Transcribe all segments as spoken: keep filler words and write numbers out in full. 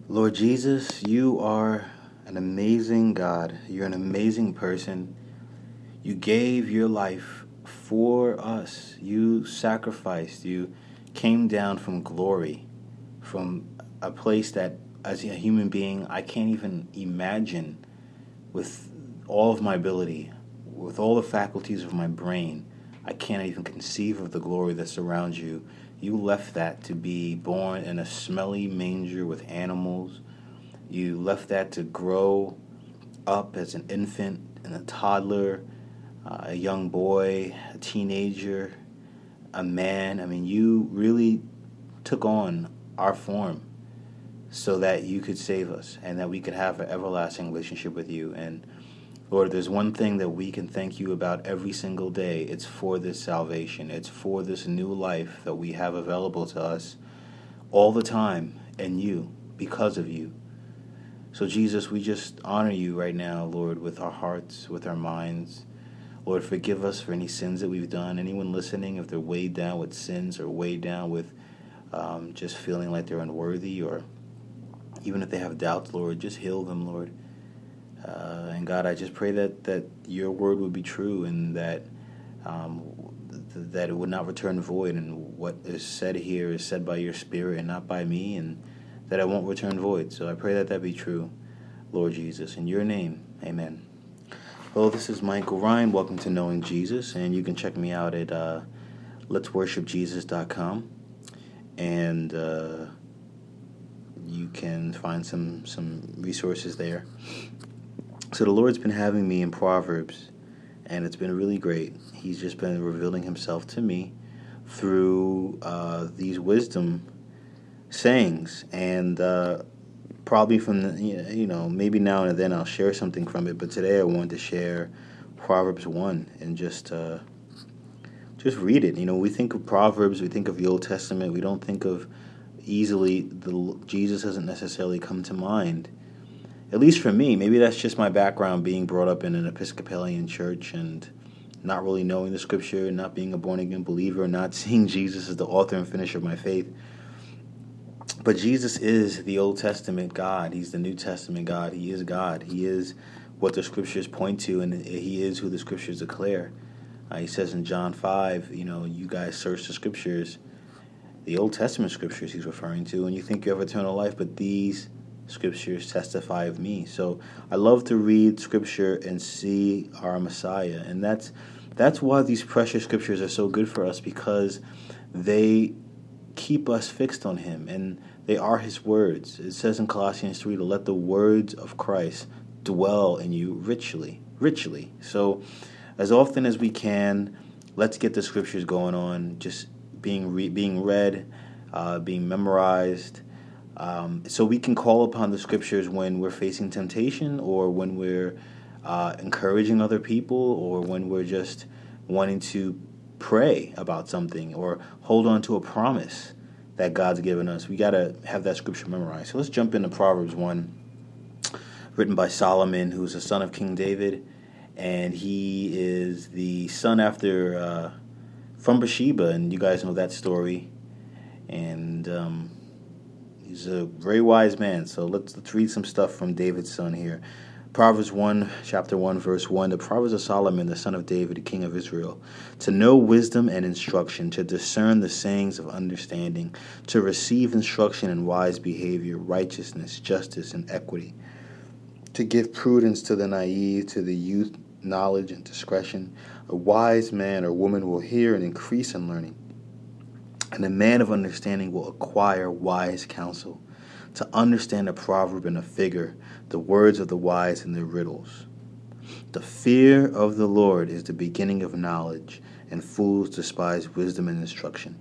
Lord Jesus, you are an amazing God. You're an amazing person. You gave your life for us. You sacrificed. You came down from glory, from a place that, as a human being, I can't even imagine with all of my ability, with all the faculties of my brain. I can't even conceive of the glory that surrounds you. You left that to be born in a smelly manger with animals. You left that to grow up as an infant and a toddler, uh, a young boy, a teenager, a man. I mean, you really took on our form so that you could save us and that we could have an everlasting relationship with you. And Lord, there's one thing that we can thank you about every single day. It's for this salvation. It's for this new life that we have available to us all the time in you, because of you. So Jesus, we just honor you right now, Lord, with our hearts, with our minds. Lord, forgive us for any sins that we've done. Anyone listening, if they're weighed down with sins or weighed down with um, just feeling like they're unworthy, or even if they have doubts, Lord, just heal them, Lord. Uh, and God, I just pray that, that your word would be true, and that um, th- that it would not return void, and what is said here is said by your Spirit and not by me, and that I won't return void. So I pray that that be true, Lord Jesus. In your name, amen. Hello, this is Michael Ryan. Welcome to Knowing Jesus, and you can check me out at uh, lets worship jesus dot com, and uh, you can find some, some resources there. So the Lord's been having me in Proverbs, and it's been really great. He's just been revealing himself to me through uh, these wisdom sayings, and uh, probably from the, you know, maybe now and then I'll share something from it, but today I wanted to share Proverbs one and just uh, just read it. You know, we think of Proverbs, we think of the Old Testament, we don't think of easily, the Jesus doesn't necessarily come to mind. At least for me, maybe that's just my background, being brought up in an Episcopalian church and not really knowing the Scripture, not being a born-again believer, not seeing Jesus as the author and finisher of my faith. But Jesus is the Old Testament God. He's the New Testament God. He is God. He is what the Scriptures point to, and he is who the Scriptures declare. Uh, he says in John five, you know, you guys search the Scriptures, the Old Testament Scriptures he's referring to, and you think you have eternal life, but these Scriptures testify of me. So I love to read Scripture and see our Messiah, and that's that's why these precious Scriptures are so good for us, because they keep us fixed on him, and they are his words. It says in Colossians three to let the words of Christ dwell in you richly, richly. So as often as we can, let's get the Scriptures going on, just being re- being read, uh, being memorized, Um, so we can call upon the Scriptures when we're facing temptation, or when we're uh, encouraging other people, or when we're just wanting to pray about something or hold on to a promise that God's given us. We got to have that Scripture memorized. So let's jump into Proverbs one, written by Solomon, who's the son of King David, and he is the son after uh, from Bathsheba, and you guys know that story. And um, he's a very wise man. So let's, let's read some stuff from David's son here. Proverbs one, chapter one, verse one. The Proverbs of Solomon, the son of David, the king of Israel. To know wisdom and instruction, to discern the sayings of understanding, to receive instruction in wise behavior, righteousness, justice, and equity. To give prudence to the naive, to the youth, knowledge and discretion. A wise man or woman will hear and increase in learning, and a man of understanding will acquire wise counsel. To understand a proverb and a figure, the words of the wise and their riddles. The fear of the Lord is the beginning of knowledge, and fools despise wisdom and instruction.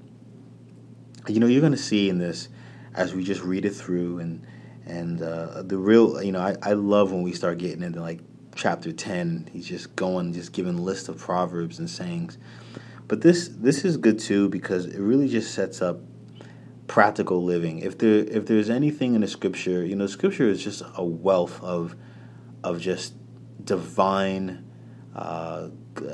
You know, you're going to see in this, as we just read it through, and and uh, the real, you know, I, I love when we start getting into like chapter ten. He's just going, just giving a list of proverbs and sayings. But this this is good too, because it really just sets up practical living. If there if there's anything in the Scripture, you know, Scripture is just a wealth of of just divine, uh,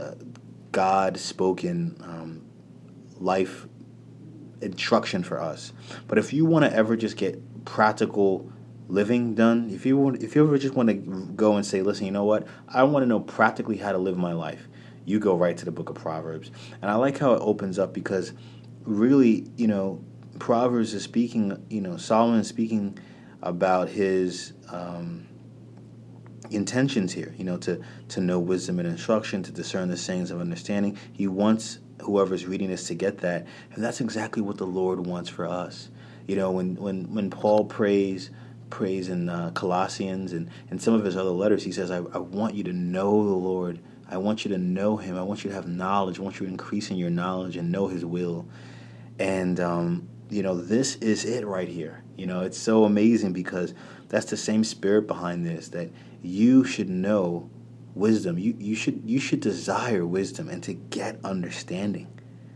God spoken um, life instruction for us. But if you want to ever just get practical living done, if you want, if you ever just want to go and say, listen, you know what, I want to know practically how to live my life, you go right to the book of Proverbs. And I like how it opens up because really, you know, Proverbs is speaking, you know, Solomon is speaking about his um, intentions here, you know, to, to know wisdom and instruction, to discern the sayings of understanding. He wants whoever's reading this to get that. And that's exactly what the Lord wants for us. You know, when, when, when Paul prays, prays in uh, Colossians and, and some of his other letters, he says, I, I want you to know the Lord. I want you to know him. I want you to have knowledge. I want you to increase in your knowledge and know his will. And, um, you know, this is it right here. You know, it's so amazing because that's the same spirit behind this, that you should know wisdom. You, you should you should desire wisdom and to get understanding.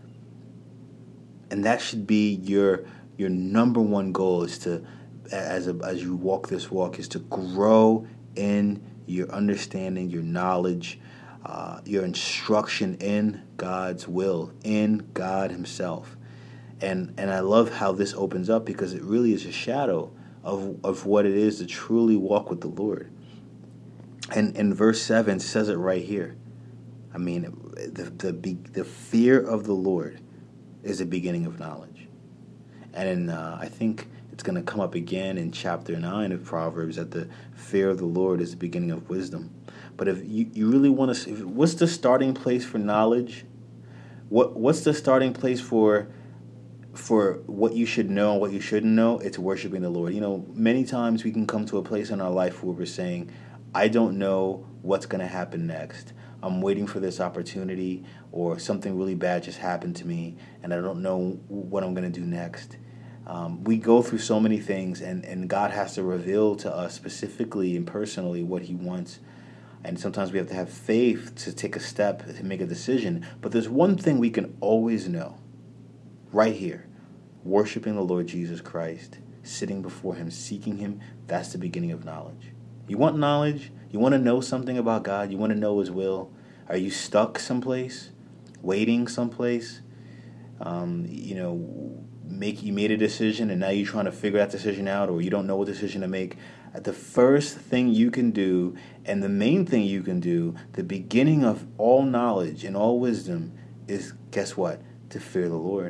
And that should be your your number one goal, is to, as a, as you walk this walk, is to grow in your understanding, your knowledge, uh, your instruction in God's will, in God himself. And and I love how this opens up because it really is a shadow of of what it is to truly walk with the Lord. And in verse seven says it right here. I mean, the the the fear of the Lord is the beginning of knowledge. And in, uh, I think it's going to come up again in chapter nine of Proverbs, that the fear of the Lord is the beginning of wisdom. But if you, you really want to, if, what's the starting place for knowledge? What what's the starting place for for what you should know and what you shouldn't know? It's worshiping the Lord. You know, many times we can come to a place in our life where we're saying, I don't know what's going to happen next. I'm waiting for this opportunity, or something really bad just happened to me, and I don't know what I'm going to do next. Um, we go through so many things, and, and God has to reveal to us specifically and personally what he wants. And sometimes we have to have faith to take a step, to make a decision. But there's one thing we can always know, right here. Worshiping the Lord Jesus Christ, sitting before him, seeking him, that's the beginning of knowledge. You want knowledge? You want to know something about God? You want to know his will? Are you stuck someplace? Waiting someplace? Um, you know, make you made a decision and now you're trying to figure that decision out, or you don't know what decision to make. The first thing you can do, and the main thing you can do, the beginning of all knowledge and all wisdom, is, guess what? To fear the Lord.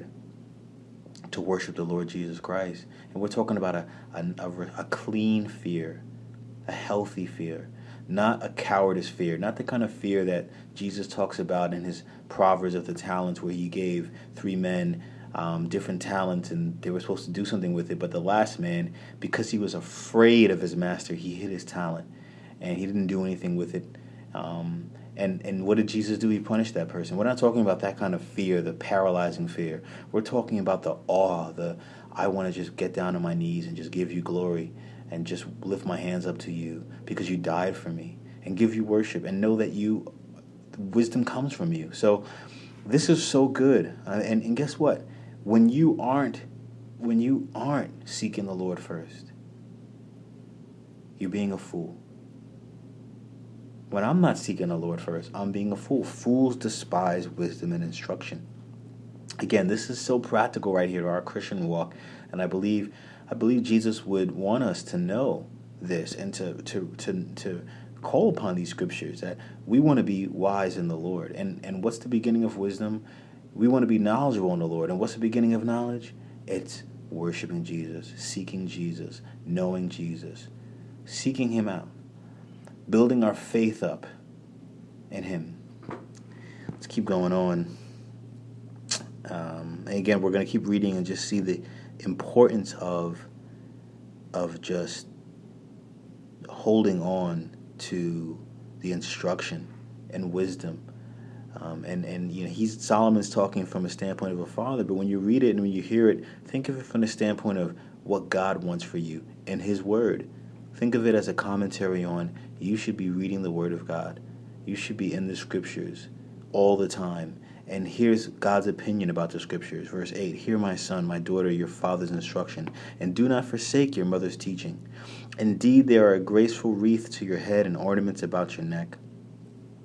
To worship the Lord Jesus Christ. And we're talking about a, a, a, a clean fear, a healthy fear, not a cowardice fear, not the kind of fear that Jesus talks about in his Proverbs of the talents, where he gave three men um, different talents and they were supposed to do something with it. But the last man, because he was afraid of his master, he hid his talent and he didn't do anything with it. Um, And and what did Jesus do? He punished that person. We're not talking about that kind of fear, the paralyzing fear. We're talking about the awe, the I want to just get down on my knees and just give you glory and just lift my hands up to you because you died for me, and give you worship and know that you, wisdom comes from you. So this is so good. Uh, and, and guess what? When you aren't, when you aren't seeking the Lord first, you're being a fool. When I'm not seeking the Lord first, I'm being a fool. Fools despise wisdom and instruction. Again, this is so practical right here to our Christian walk, and I believe, I believe Jesus would want us to know this and to to to to call upon these scriptures, that we want to be wise in the Lord. And and what's the beginning of wisdom? We want to be knowledgeable in the Lord. And what's the beginning of knowledge? It's worshiping Jesus, seeking Jesus, knowing Jesus, seeking him out, building our faith up in him. Let's keep going on. Um, and again, we're going to keep reading and just see the importance of of just holding on to the instruction and wisdom. Um, and, and you know, he's Solomon's talking from a standpoint of a father, but when you read it and when you hear it, think of it from the standpoint of what God wants for you in his word. Think of it as a commentary on, you should be reading the word of God. You should be in the scriptures all the time. And here's God's opinion about the scriptures. Verse eight, hear my son, my daughter, your father's instruction, and do not forsake your mother's teaching. Indeed, they are a graceful wreath to your head and ornaments about your neck.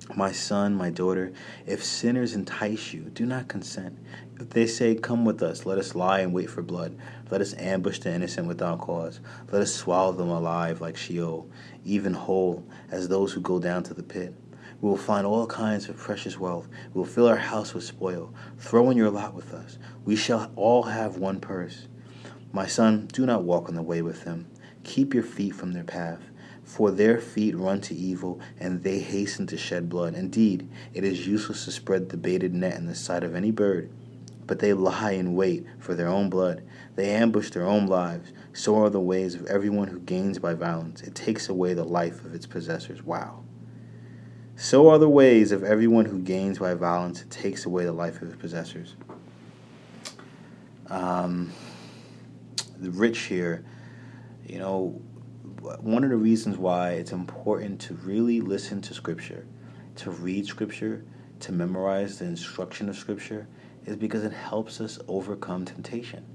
My son, my daughter, if sinners entice you, do not consent. If they say, come with us, let us lie and wait for blood. Let us ambush the innocent without cause. Let us swallow them alive like Sheol, even whole as those who go down to the pit. We will find all kinds of precious wealth. We will fill our house with spoil. Throw in your lot with us. We shall all have one purse. My son, do not walk on the way with them. Keep your feet from their path. For their feet run to evil, and they hasten to shed blood. Indeed, it is useless to spread the baited net in the sight of any bird. But they lie in wait for their own blood. They ambush their own lives. So are the ways of everyone who gains by violence. It takes away the life of its possessors. Wow. So are the ways of everyone who gains by violence. It takes away the life of its possessors. Um, the rich here, you know, one of the reasons why it's important to really listen to Scripture, to read Scripture, to memorize the instruction of Scripture, is because it helps us overcome temptation.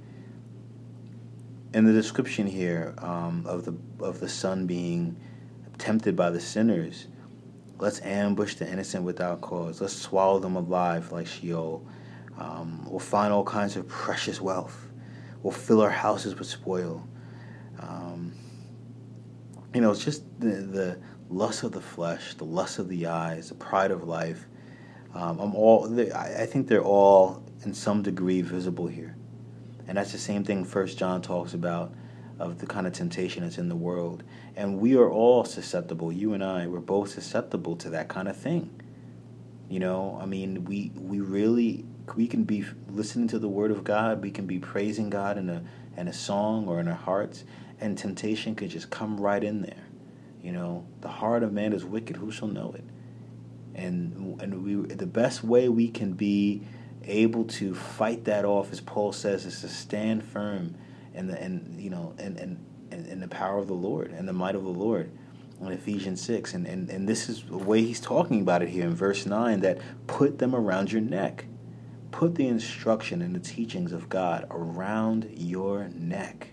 In the description here um, of the of the son being tempted by the sinners, let's ambush the innocent without cause. Let's swallow them alive like Sheol. Um, we'll find all kinds of precious wealth. We'll fill our houses with spoil. Um, You know, it's just the, the lust of the flesh, the lust of the eyes, the pride of life. Um, I'm all. I think they're all in some degree visible here, and that's the same thing First John talks about, of the kind of temptation that's in the world. And we are all susceptible. You and I, we're both susceptible to that kind of thing. You know, I mean, we we really we can be listening to the Word of God. We can be praising God in a in a song or in our hearts. And temptation could just come right in there. You know, the heart of man is wicked. Who shall know it? And and we the best way we can be able to fight that off, as Paul says, is to stand firm in the and you know in, in, in the power of the Lord and the might of the Lord in Ephesians six. And, and, and this is the way he's talking about it here in verse nine, that put them around your neck. Put the instruction and the teachings of God around your neck.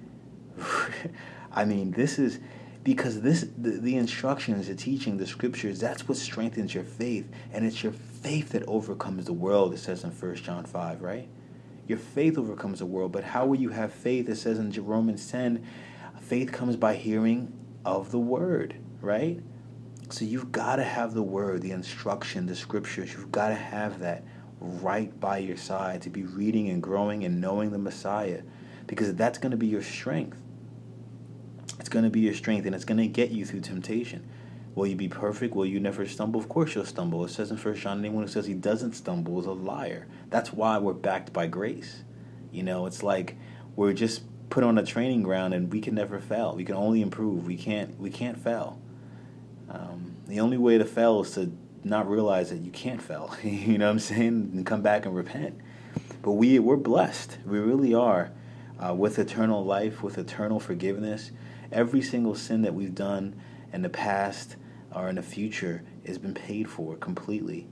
I mean, this is because this the, the instructions, the teaching, the scriptures, that's what strengthens your faith. And it's your faith that overcomes the world, it says in First John five, right? Your faith overcomes the world. But how will you have faith? It says in Romans ten, faith comes by hearing of the word, right? So you've got to have the word, the instruction, the scriptures. You've got to have that right by your side to be reading and growing and knowing the Messiah, because that's going to be your strength. It's going to be your strength, and it's going to get you through temptation. Will you be perfect? Will you never stumble? Of course you'll stumble. It says in First John, anyone who says he doesn't stumble is a liar. That's why we're backed by grace. You know, it's like we're just put on a training ground, and we can never fail. We can only improve. We can't. We can't fail. Um, the only way to fail is to not realize that you can't fail. You know what I'm saying? And come back and repent. But we we're blessed. We really are, uh, with eternal life, with eternal forgiveness. Every single sin that we've done in the past or in the future has been paid for completely.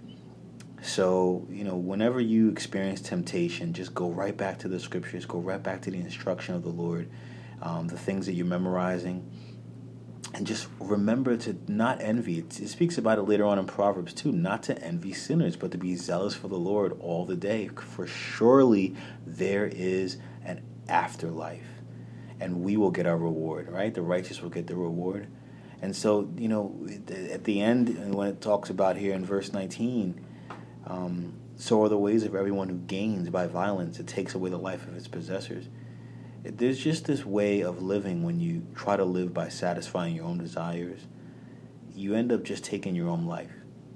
So, you know, whenever you experience temptation, just go right back to the scriptures, go right back to the instruction of the Lord, um, the things that you're memorizing, and just remember to not envy. It, it speaks about it later on in Proverbs too, not to envy sinners, but to be zealous for the Lord all the day. For surely there is an afterlife, and we will get our reward, right? The righteous will get the reward. And so, you know, at the end, when it talks about here in verse nineteen, um, so are the ways of everyone who gains by violence. It takes away the life of its possessors. There's just this way of living when you try to live by satisfying your own desires. You end up just taking your own life.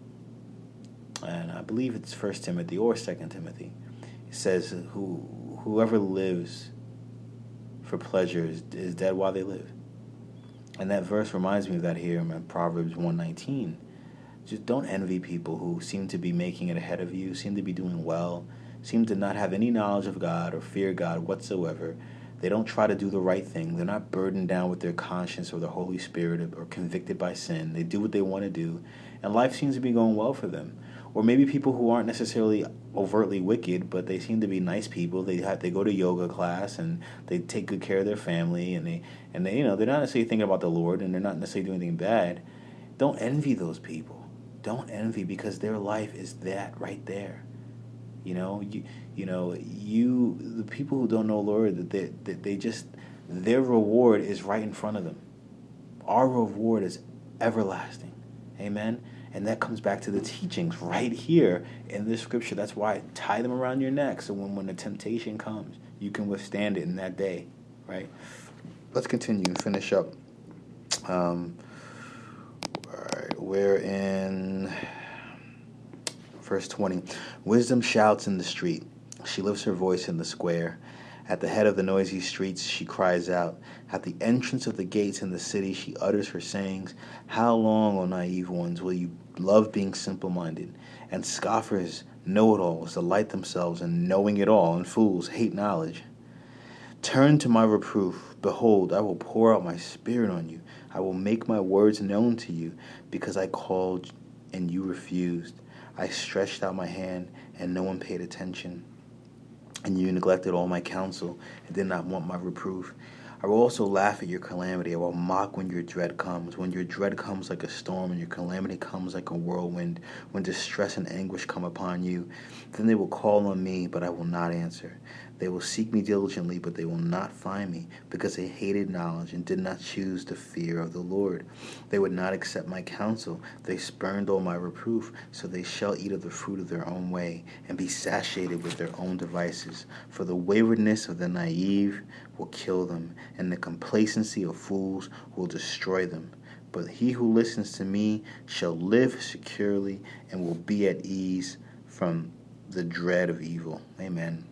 And I believe it's First Timothy or Second Timothy. It says, Who whoever lives for pleasure is, is dead while they live. And that verse reminds me of that here in Proverbs one nineteen. Just don't envy people who seem to be making it ahead of you, seem to be doing well, seem to not have any knowledge of God or fear God whatsoever. They don't try to do the right thing. They're not burdened down with their conscience or the Holy Spirit or convicted by sin. They do what they want to do, and life seems to be going well for them. Or maybe people who aren't necessarily overtly wicked, but they seem to be nice people. They have, they go to yoga class and they take good care of their family, and they and they you know they're not necessarily thinking about the Lord, and they're not necessarily doing anything bad. Don't envy those people. don't envy, because their life is that right there. You know, you you know, you the people who don't know Lord, that they, that they just, their reward is right in front of them. Our reward is everlasting. Amen. And that comes back to the teachings right here in this scripture. That's why tie them around your neck, so when, when the temptation comes, you can withstand it in that day, right? Let's continue and finish up. Um, all right, we're in verse twenty. Wisdom shouts in the street. She lifts her voice in the square. At the head of the noisy streets she cries out. At the entrance of the gates in the city she utters her sayings. How long, O naive ones, will you love being simple-minded? And scoffers, know-it-alls, delight themselves in knowing it all, and fools hate knowledge. Turn to my reproof. Behold, I will pour out my spirit on you. I will make my words known to you, because I called and you refused. I stretched out my hand, and no one paid attention. And you neglected all my counsel, and did not want my reproof. I will also laugh at your calamity. I will mock when your dread comes. When your dread comes like a storm, and your calamity comes like a whirlwind, when distress and anguish come upon you, then they will call on me, but I will not answer. They will seek me diligently, but they will not find me, because they hated knowledge and did not choose the fear of the Lord. They would not accept my counsel. They spurned all my reproof, so they shall eat of the fruit of their own way, and be satiated with their own devices. For the waywardness of the naive will kill them, and the complacency of fools will destroy them. But he who listens to me shall live securely, and will be at ease from the dread of evil. Amen.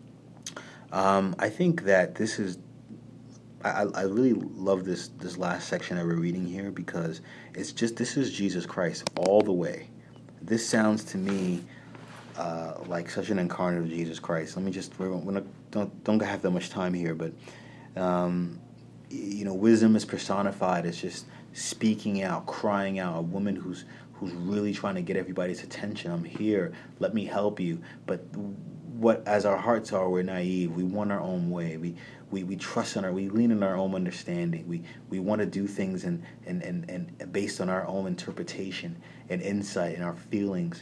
Um, I think that this is, I, I really love this, this last section that we're reading here, because it's just, this is Jesus Christ all the way. This sounds to me uh, like such an incarnate of Jesus Christ. Let me just, we're, we're not, don't, don't have that much time here, but, um, you know, wisdom is personified as just speaking out, crying out, a woman who's, who's really trying to get everybody's attention. I'm here, let me help you. But what, as our hearts are, we're naive. We want our own way. We we, we trust in our, we lean in our own understanding. We we want to do things and and, and, and based on our own interpretation and insight and our feelings.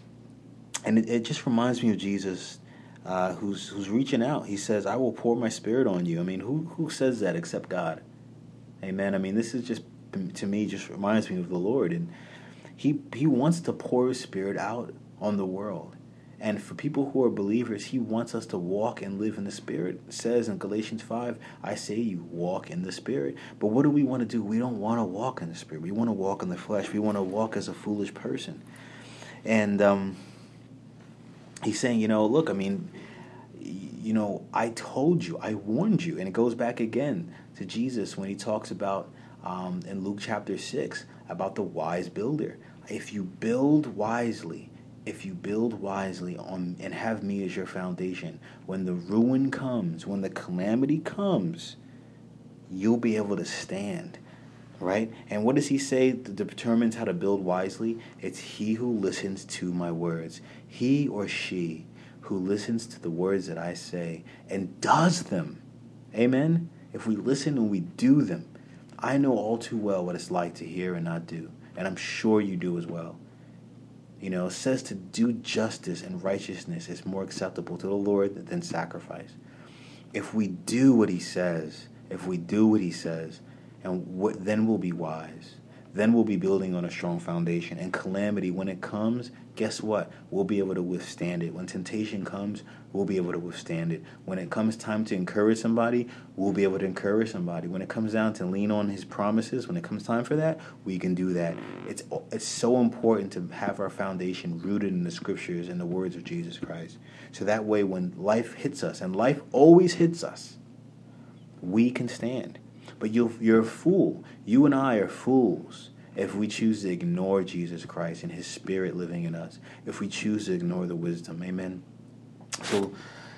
And it, it just reminds me of Jesus, uh, who's who's reaching out. He says, "I will pour my spirit on you." I mean, who who says that except God? Amen. I mean, this is just, to me, just reminds me of the Lord, and he he wants to pour his spirit out on the world. And for people who are believers, he wants us to walk and live in the Spirit. It says in Galatians five, I say you walk in the Spirit. But what do we want to do? We don't want to walk in the Spirit. We want to walk in the flesh. We want to walk as a foolish person. And um, he's saying, you know, look, I mean, you know, I told you, I warned you. And it goes back again to Jesus when he talks about, um, in Luke chapter six, about the wise builder. If you build wisely, If you build wisely on and have me as your foundation, when the ruin comes, when the calamity comes, you'll be able to stand, right? And what does he say that determines how to build wisely? It's he who listens to my words. He or she who listens to the words that I say and does them. Amen? If we listen and we do them, I know all too well what it's like to hear and not do. And I'm sure you do as well. You know, it says to do justice and righteousness is more acceptable to the Lord than sacrifice. If we do what he says, if we do what he says, and what, then we'll be wise. Then we'll be building on a strong foundation. And calamity, when it comes, guess what? We'll be able to withstand it. When temptation comes, we'll be able to withstand it. When it comes time to encourage somebody, we'll be able to encourage somebody. When it comes down to lean on his promises, when it comes time for that, we can do that. It's it's so important to have our foundation rooted in the scriptures and the words of Jesus Christ. So that way when life hits us, and life always hits us, we can stand. But you're, you're a fool. You and I are fools if we choose to ignore Jesus Christ and his Spirit living in us, if we choose to ignore the wisdom. Amen. So,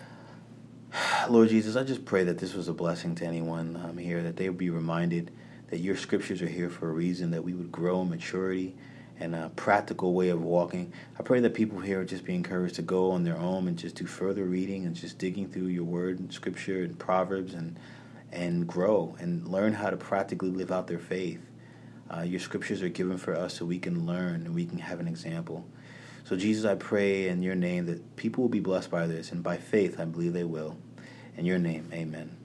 Lord Jesus, I just pray that this was a blessing to anyone um, here, that they would be reminded that your scriptures are here for a reason, that we would grow in maturity and a practical way of walking. I pray that people here would just be encouraged to go on their own and just do further reading and just digging through your word and scripture and Proverbs and and grow and learn how to practically live out their faith. Uh, your scriptures are given for us so we can learn and we can have an example. So, Jesus, I pray in your name that people will be blessed by this, and by faith, I believe they will. In your name, amen.